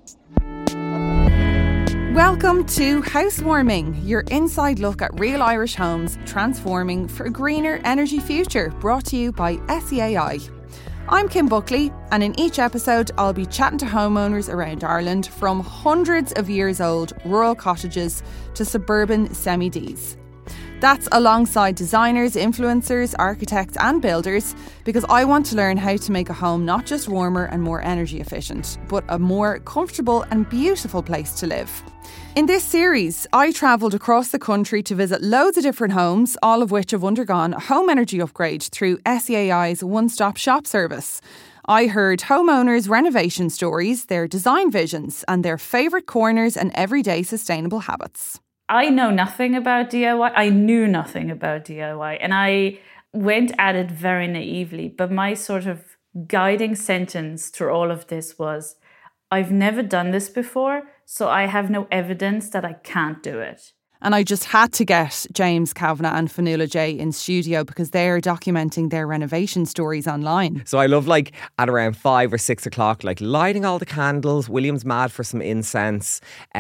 Welcome to Housewarming, your inside look at real Irish homes transforming for a greener energy future, brought to you by SEAI. I'm Kim Buckley, and in each episode I'll be chatting to homeowners around Ireland, from hundreds of years old rural cottages to suburban semi-Ds. That's alongside designers, influencers, architects and builders, because I want to learn how to make a home not just warmer and more energy efficient, but a more comfortable and beautiful place to live. In this series, I travelled across the country to visit loads of different homes, all of which have undergone a home energy upgrade through SEAI's one-stop shop service. I heard homeowners' renovation stories, their design visions and their favourite corners and everyday sustainable habits. I know nothing about DIY. I knew nothing about DIY, and I went at it very naively. But my sort of guiding sentence through all of this was, I've never done this before, so I have no evidence that I can't do it. And I just had to get James Kavanagh and Fionnuala J in studio because they're documenting their renovation stories online. So I love, like, at around 5 or 6 o'clock, like, lighting all the candles. William's mad for some incense.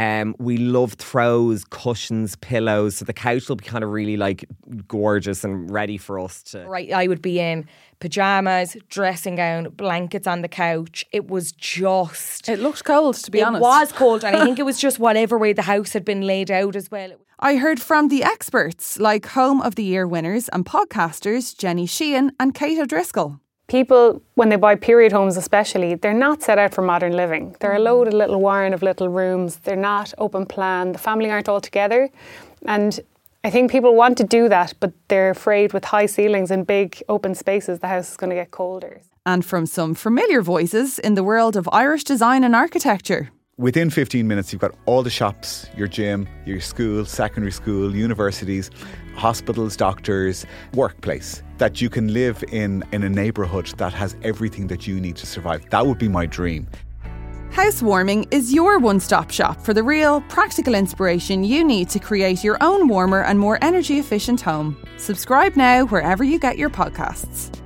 We love throws, cushions, pillows. So the couch will be kind of really, like, gorgeous and ready for us to... Right, I would be in pyjamas, dressing gown, blankets on the couch. It was just... It looked cold, to be honest. It was cold, and I think it was just whatever way the house had been laid out as well. I heard from the experts, like Home of the Year winners and podcasters Jenny Sheehan and Kate O'Driscoll. People, when they buy period homes especially, they're not set out for modern living. They're a loaded little warren of little rooms. They're not open plan. The family aren't all together. And I think people want to do that, but they're afraid with high ceilings and big open spaces, the house is going to get colder. And from some familiar voices in the world of Irish design and architecture. Within 15 minutes, you've got all the shops, your gym, your school, secondary school, universities, hospitals, doctors, workplace, that you can live in a neighbourhood that has everything that you need to survive. That would be my dream. Housewarming is your one-stop shop for the real, practical inspiration you need to create your own warmer and more energy-efficient home. Subscribe now wherever you get your podcasts.